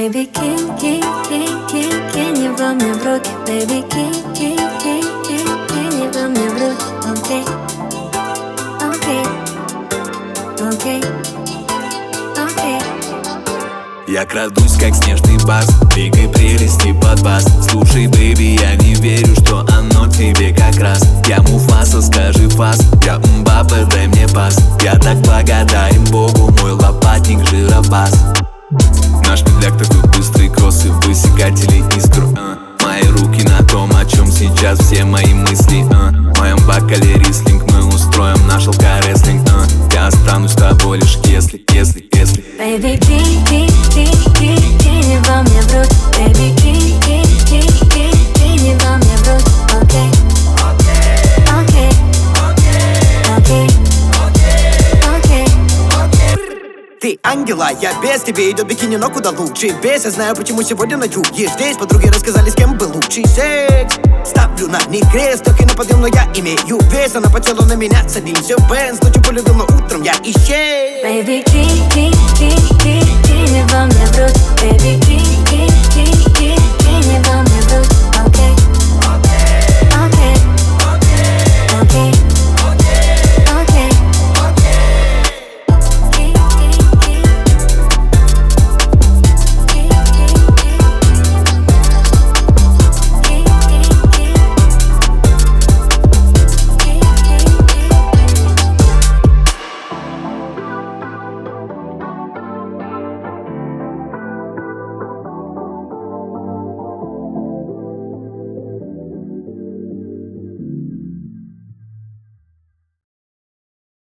Baby, кинь его мне в руки. Baby, кинь его мне в руки. Окей, окей, окей, окей. Я крадусь, как снежный бас, двигай прелести под бас. Слушай, бэйби, я не верю, что оно тебе как раз. Я Муфаса, скажи фас, я Мбаппе, дай мне пас. Я так благодарен Богу, мой лопатник жиробас. Наш медляк такой быстрый, кроссы, высекатели искр. Мои руки на том, о чем сейчас все мои мысли. В моем бокале рислинг, мы устроим наш алкорестлинг. Я останусь с тобой лишь если. Baby, кинь его мне в руки. Baby, кинь его мне в руки. Окей, окей, окей, окей. Ты ангела, я без, тебе идет бикини, но куда лучше без. Я знаю, почему сегодня ночью есть здесь. Подруги рассказали, с кем был лучший секс. Ставлю на них крест, так и на подъем, но я имею вес. Она потела на меня, садимся в бенз. Ночью полюбил, но утром я исчез. Baby, кинь его мне в руки. Baby,